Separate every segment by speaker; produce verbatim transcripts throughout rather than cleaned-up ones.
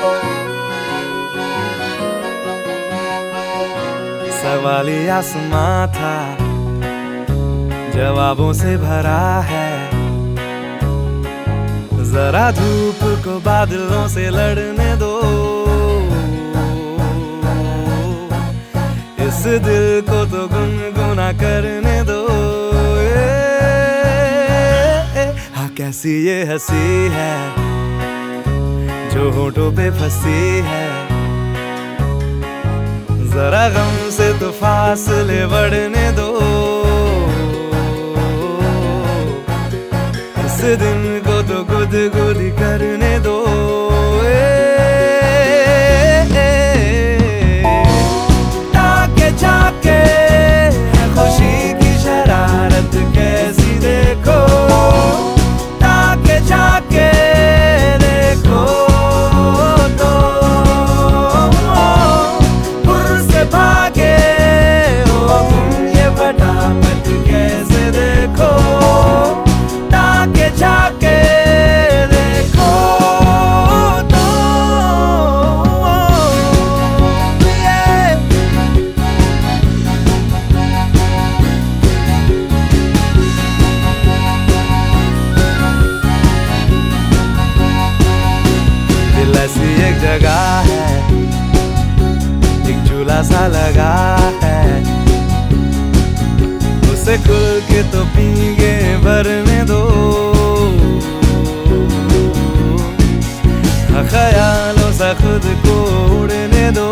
Speaker 1: सवाली आसमां था, जवाबों से भरा है। जरा धूप को बादलों से लड़ने दो, इस दिल को तो गुनगुना करने दो। हाँ कैसी ये हंसी है जो होठों पे फंसी है। जरा गम से तो फासले बढ़ने दो, इस दिन को तो गुदगुदी करने दो। ताके झाके खुशी की शरारत कैसी देखो, ताके झाके देखो तो पुर से भागे हो तुम ये फटाफट कैसे देखो, ताके झाके देखो तो ये दिल ऐसी एक जगह है, एक झूला सा लगा है, उसे खुल के तो पीगे भरने दो। ख्यालों से खुद को उड़ने दो।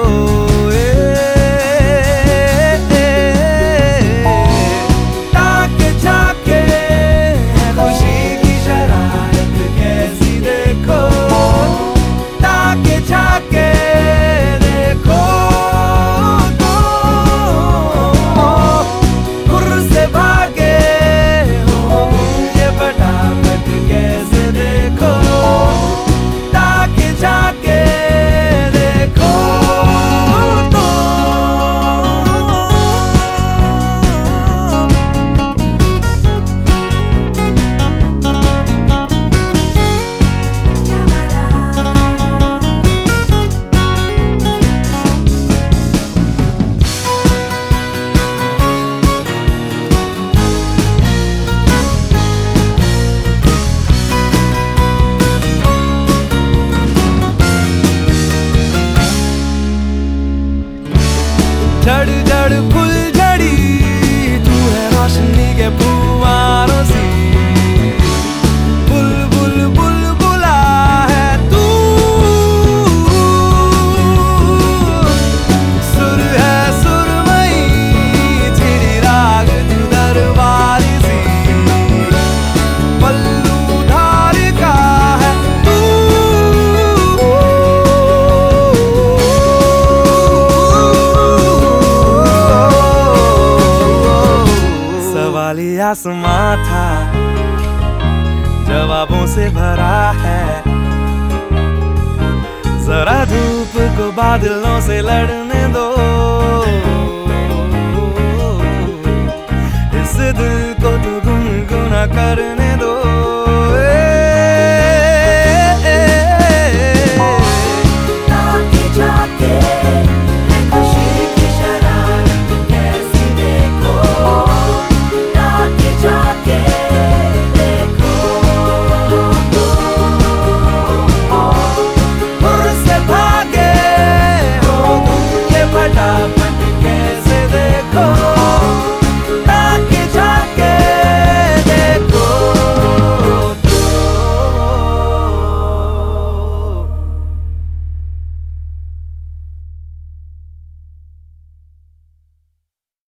Speaker 1: ताके झाके खुशी की शरारत कैसी देखो, ताके झाके देखो तो पुर से भागे हो ये फटाफट कैसे देखो, ताके झाके देखो तो जड़ जड़ फुल झड़ी तू है रोशनी के फुवारों सी, बुलबुल बुलबुला है तू, सुर है सुरमई चिड़ी राग तू दरबारी सी, पल्लू धार का है तू। सवाली आसमां था, जवाबों से भरा है। जरा धूप को बादलों से लड़ने दो, इस दिल को तो गुनगुना करने